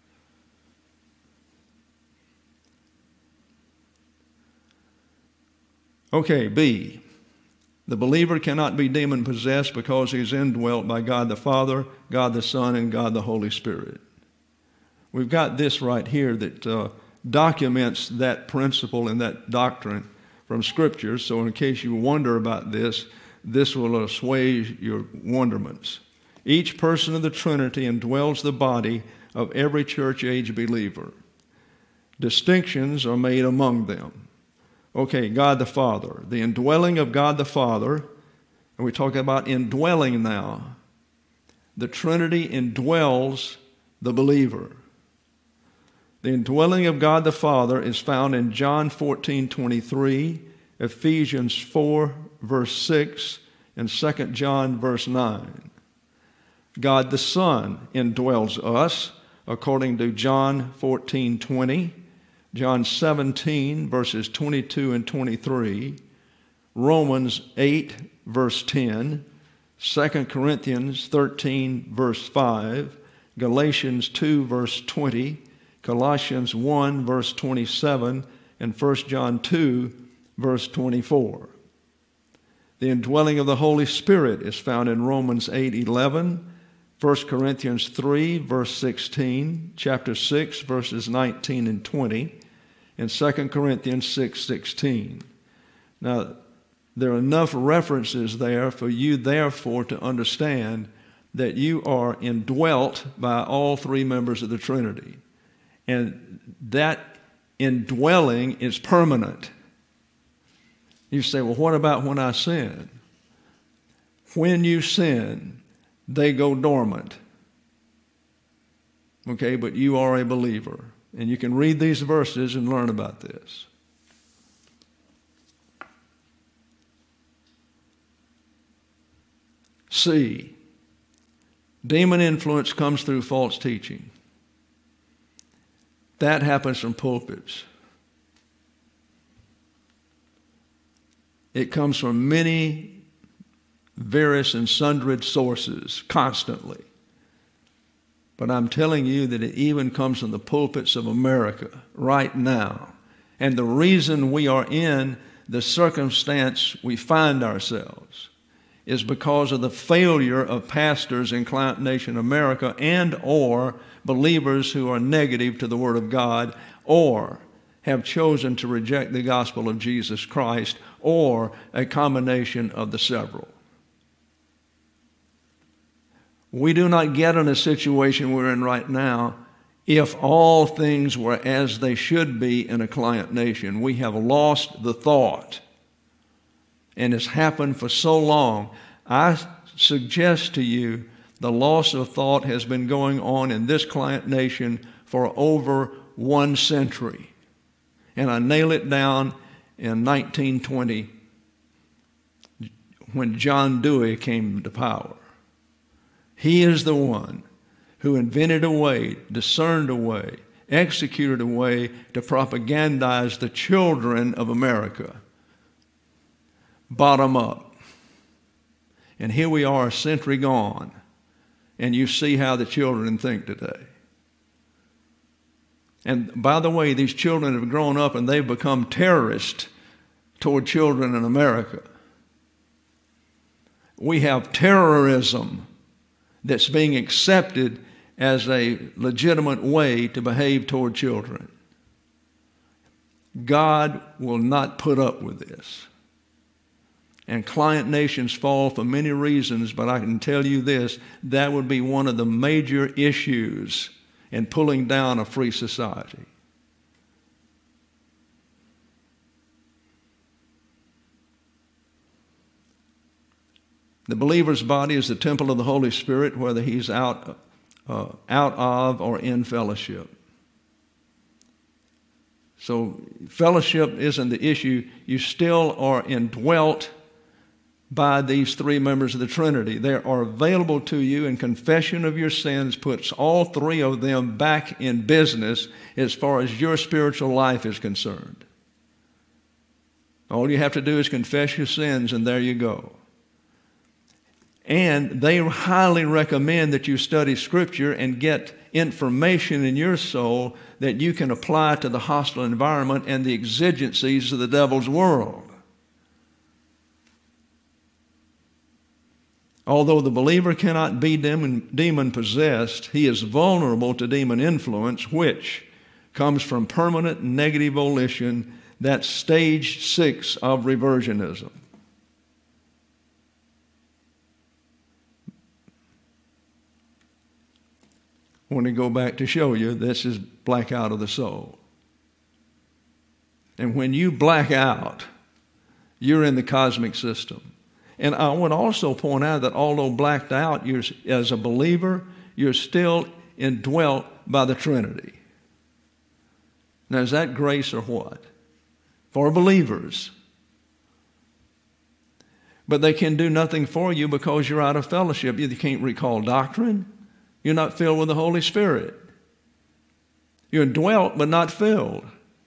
Okay, B. The believer cannot be demon-possessed because he is indwelt by God the Father, God the Son, and God the Holy Spirit. We've got this right here that documents that principle and that doctrine from Scripture. So in case you wonder about this will assuage your wonderments. Each person of the Trinity indwells the body of every church-age believer. Distinctions are made among them. Okay, God the Father. The indwelling of God the Father, and we're talking about indwelling now. The Trinity indwells the believer. The indwelling of God the Father is found in John 14:23, Ephesians 4, verse 6, and 2 John, verse 9. God the Son indwells us, according to John 14:20, John 17, verses 22 and 23, Romans 8, verse 10, 2 Corinthians 13, verse 5, Galatians 2, verse 20, Colossians 1, verse 27, and 1 John 2, verse 24. The indwelling of the Holy Spirit is found in Romans 8:11, 1 Corinthians 3, verse 16, chapter 6, verses 19 and 20, and 2 Corinthians 6:16. Now, there are enough references there for you, therefore, to understand that you are indwelt by all three members of the Trinity. And that indwelling is permanent. You say, well, what about when I sin? When you sin, they go dormant. Okay, but you are a believer. And you can read these verses and learn about this. C. Demon influence comes through false teaching. That happens from pulpits. It comes from many various and sundry sources constantly. But I'm telling you that it even comes from the pulpits of America right now. And the reason we are in the circumstance we find ourselves is because of the failure of pastors in Client Nation America and or believers who are negative to the Word of God or have chosen to reject the gospel of Jesus Christ or a combination of the several. We do not get in a situation we're in right now if all things were as they should be in a client nation. We have lost the thought. And it's happened for so long. I suggest to you the loss of thought has been going on in this client nation for over 1 century. And I nail it down in 1920 when John Dewey came to power. He is the one who invented a way, discerned a way, executed a way to propagandize the children of America, bottom up. And here we are, a century gone, and you see how the children think today. And by the way, these children have grown up and they've become terrorists toward children in America. We have terrorism that's being accepted as a legitimate way to behave toward children. God will not put up with this. And client nations fall for many reasons, but I can tell you this, that would be one of the major issues in pulling down a free society. The believer's body is the temple of the Holy Spirit, whether he's out of or in fellowship. So fellowship isn't the issue. You still are indwelt by these three members of the Trinity. They are available to you, and confession of your sins puts all three of them back in business as far as your spiritual life is concerned. All you have to do is confess your sins, and there you go. And they highly recommend that you study Scripture and get information in your soul that you can apply to the hostile environment and the exigencies of the devil's world. Although the believer cannot be demon-possessed, he is vulnerable to demon influence, which comes from permanent negative volition. That's stage 6 of reversionism. I want to go back to show you this is blackout of the soul. And when you black out, you're in the cosmic system. And I would also point out that although blacked out, you're, as a believer, you're still indwelt by the Trinity. Now, is that grace or what? For believers. But they can do nothing for you because you're out of fellowship. You can't recall doctrine. You're not filled with the Holy Spirit. You're indwelt but not filled.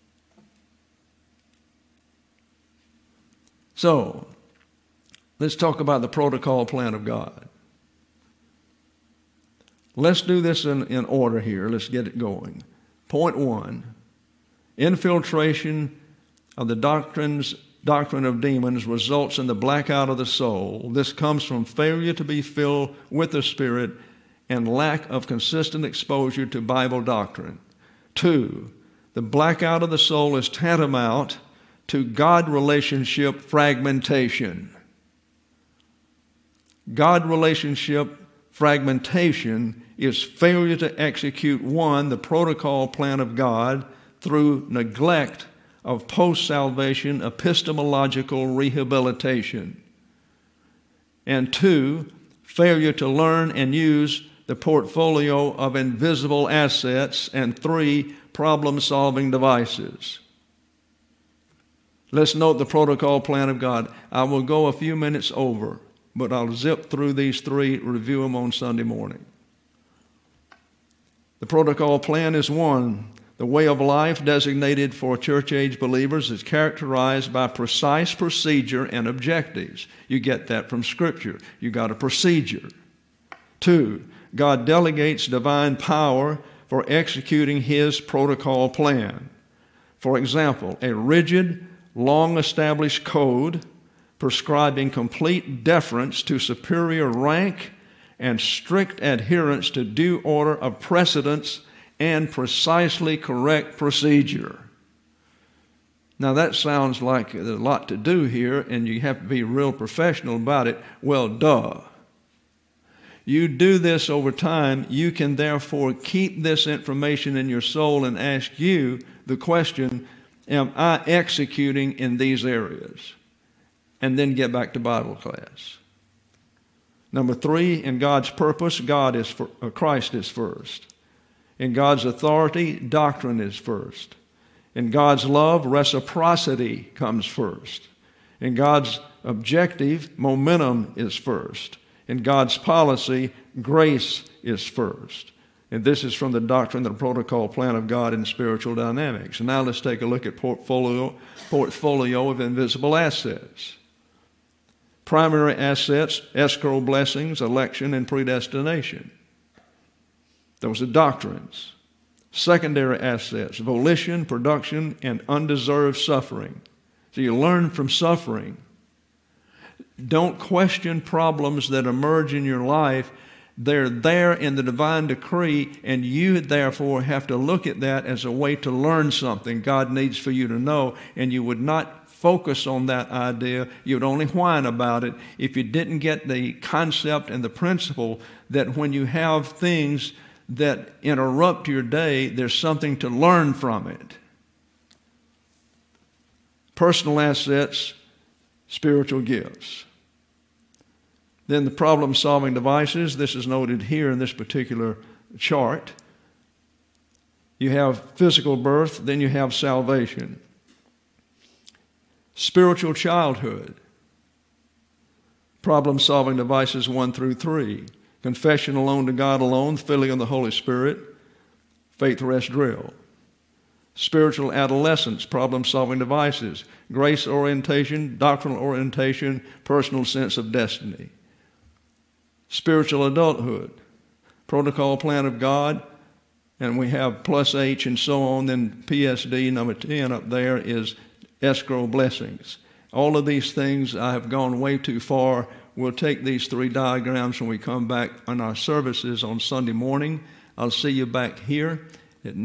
So, let's talk about the protocol plan of God. Let's do this in order here. Let's get it going. Point 1, infiltration of the doctrine of demons results in the blackout of the soul. This comes from failure to be filled with the Spirit and lack of consistent exposure to Bible doctrine. 2, the blackout of the soul is tantamount to God relationship fragmentation. God relationship fragmentation is failure to execute 1, the protocol plan of God through neglect of post-salvation epistemological rehabilitation. And 2, failure to learn and use the portfolio of invisible assets. And 3, problem-solving devices. Let's note the protocol plan of God. I will go a few minutes over, but I'll zip through these 3, review them on Sunday morning. The protocol plan is 1. The way of life designated for church-age believers is characterized by precise procedure and objectives. You get that from Scripture. You got a procedure. 2, God delegates divine power for executing His protocol plan. For example, a rigid, long-established code prescribing complete deference to superior rank and strict adherence to due order of precedence and precisely correct procedure. Now that sounds like there's a lot to do here, and you have to be real professional about it. Well, duh. You do this over time, you can therefore keep this information in your soul and ask you the question, am I executing in these areas? And then get back to Bible class. Number 3, in God's purpose, Christ is first. In God's authority, doctrine is first. In God's love, reciprocity comes first. In God's objective, momentum is first. In God's policy, grace is first. And this is from the doctrine, the protocol plan of God in spiritual dynamics. And now let's take a look at portfolio of invisible assets. Primary assets, escrow blessings, election, and predestination. Those are doctrines. Secondary assets, volition, production, and undeserved suffering. So you learn from suffering. Don't question problems that emerge in your life. They're there in the divine decree, and you therefore have to look at that as a way to learn something God needs for you to know, and you would not focus on that idea. You would only whine about it if you didn't get the concept and the principle that when you have things that interrupt your day, there's something to learn from it. Personal assets, spiritual gifts. Then the problem-solving devices, this is noted here in this particular chart. You have physical birth, then you have salvation. Spiritual childhood. Problem-solving devices 1 through 3. Confession alone to God alone, filling of the Holy Spirit, faith rest drill. Spiritual adolescence, problem-solving devices, grace orientation, doctrinal orientation, personal sense of destiny. Spiritual adulthood, protocol plan of God, and we have plus H and so on. Then PSD number 10 up there is escrow blessings. All of these things I have gone way too far. We'll take these 3 diagrams when we come back on our services on Sunday morning. I'll see you back here at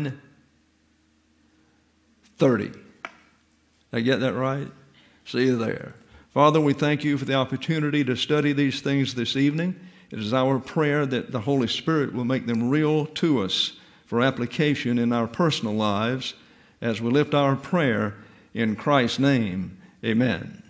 9:30. Did I get that right? See you there. Father, we thank you for the opportunity to study these things this evening. It is our prayer that the Holy Spirit will make them real to us for application in our personal lives as we lift our prayer in Christ's name. Amen.